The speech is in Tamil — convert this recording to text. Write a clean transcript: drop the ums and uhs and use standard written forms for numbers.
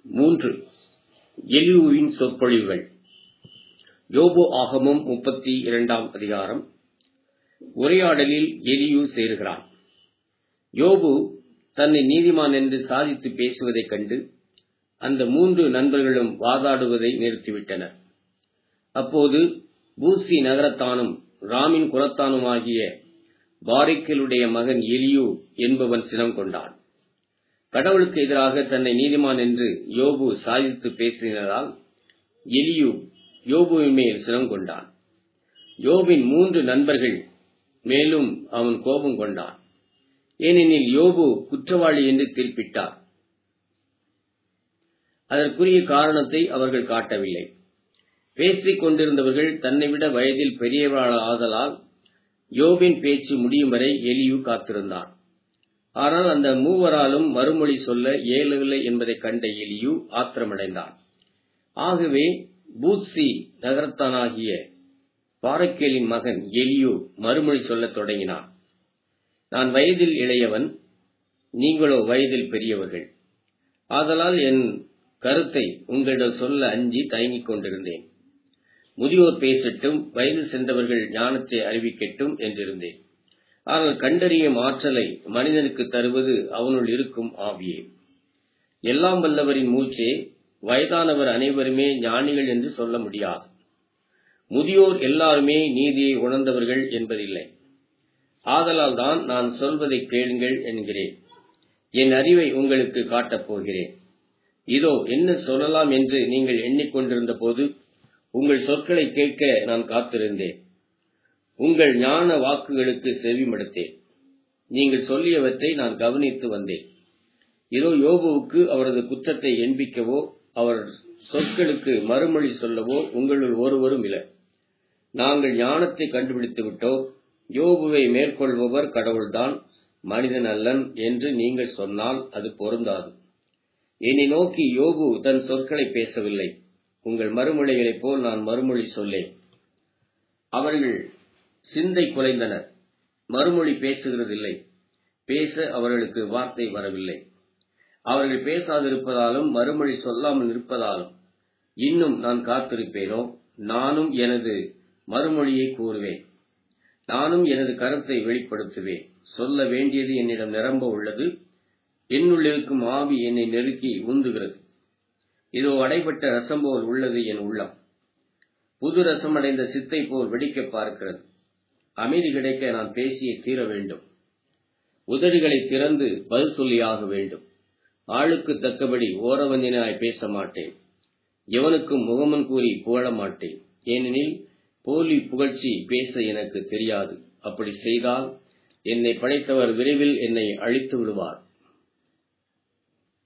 3. எலியூவின் சொற்பொழிவுகள். யோபு ஆகமம் 32 அதிகாரம். உரையாடலில் எலியூ சேருகிறான். யோபு தன்னை நீதிமான் என்று சாதித்து பேசுவதைக் கண்டு அந்த 3 நண்பர்களும் வாதாடுவதை நிறுத்திவிட்டனர். அப்போது பூசி நகரத்தானும் ராமின் குலத்தானுமாகிய பாரேக்கிலுடைய மகன் எலியூ என்பவன் சினம் கொண்டான். கடவுளுக்கு எதிராக தன்னை நீதிமான் என்று யோபு சாதித்து பேசினதால் எலியூ யோபுவின் மேல் சினம் கொண்டான். யோபின் 3 நண்பர்கள் மேலும் அவன் கோபம் கொண்டான். ஏனெனில் யோபு குற்றவாளி என்று தீர்ப்பிட்டார். அதற்குரிய காரணத்தை அவர்கள் காட்டவில்லை. பேசிக் கொண்டிருந்தவர்கள் தன்னை விட வயதில் பெரியவர்களாதலால் யோபின் பேச்சு முடியும் வரை எலியூ காத்திருந்தான். ஆனால் அந்த மூவராலும் மறுமொழி சொல்ல இயலவில்லை என்பதைக் கண்ட எலியூ ஆத்திரமடைந்தான். ஆகவே பூசி நகரத்தானாகிய பாரேக்கிலின் மகன் எலியூ மறுமொழி சொல்லத் தொடங்கினான். நான் வயதில் இளையவன், நீங்களோ வயதில் பெரியவர்கள். ஆதலால் என் கருத்தை உங்களிடம் சொல்ல அஞ்சி தயங்கிக் கொண்டிருந்தேன். முதியோர் பேசட்டும், வயது சென்றவர்கள் ஞானத்தை அறிவிக்கட்டும் என்றிருந்தேன். ஆனால் கண்டறியும் ஆற்றலை மனிதனுக்கு தருவது அவனுள் இருக்கும் ஆவியே. எல்லாம் வல்லவரின் மூச்சே. வயதானவர் அனைவருமே ஞானிகள் என்று சொல்ல முடியாது. முதியோர் எல்லாருமே நீதியை உணர்ந்தவர்கள் என்பதில்லை. ஆதலால் தான் நான் சொல்வதை கேளுங்கள் என்கிறேன். என் அறிவை உங்களுக்கு காட்டப் போகிறேன். இதோ என்ன சொல்லலாம் என்று நீங்கள் எண்ணிக்கொண்டிருந்த போது உங்கள் சொற்களை கேட்க நான் காத்திருந்தேன். உங்கள் ஞான வாக்குகளுக்கு செவிமடுத்தேன். நீங்கள் சொல்லியவற்றை நான் கவனித்து வந்தேன். இதோ யோபுவுக்கு அவரது குற்றத்தை எண்பிக்கவோ அவர் சொற்களுக்கு மறுமொழி சொல்லவோ உங்களுள் ஒருவரும் இல்லை. நாங்கள் ஞானத்தை கண்டுபிடித்து விட்டோம். யோபுவை மேற்கொள்பவர் கடவுள்தான், மனிதன் அல்லன் என்று நீங்கள் சொன்னால் அது பொருந்தாது. என்னை நோக்கி யோபு தன் சொற்களை பேசவில்லை. உங்கள் மறுமொழிகளைப் போல் நான் மறுமொழி சொல்லேன். அவர்கள் சிந்தை குலைந்தனர், மறுமொழி பேசுகிறதில்லை. பேச அவர்களுக்கு வார்த்தை வரவில்லை. அவர்கள் பேசாதிருப்பதாலும் மறுமொழி சொல்லாமல் இருப்பதாலும் இன்னும் நான் காத்திருப்பேனோ? நானும் எனது மறுமொழியை கூறுவேன். நானும் எனது கருத்தை வெளிப்படுத்துவேன். சொல்ல வேண்டியது என்னிடம் நிரம்ப உள்ளது. என்னுள்ளிருக்கும் ஆவி என்னை நெருக்கி உந்துகிறது. இதோ அடைபட்ட ரசம் போல் உள்ளது என் உள்ளம். புது ரசம் அடைந்த சித்தை போல் வெடிக்க பார்க்கிறது. அமைதி கிடைக்க நான் பேசியே தீர வேண்டும். உதடுகளை திறந்து பதில் சொல்லியாக வேண்டும். ஆளுக்கு தக்கபடி ஓரவந்தினாய் பேச மாட்டேன். எவனுக்கும் முகமன் கூறி புகழ மாட்டேன். ஏனெனில் போலி புகழ்ச்சி பேச எனக்கு தெரியாது. அப்படி செய்தால் என்னை படைத்தவர் விரைவில் என்னை அழித்து விடுவார்.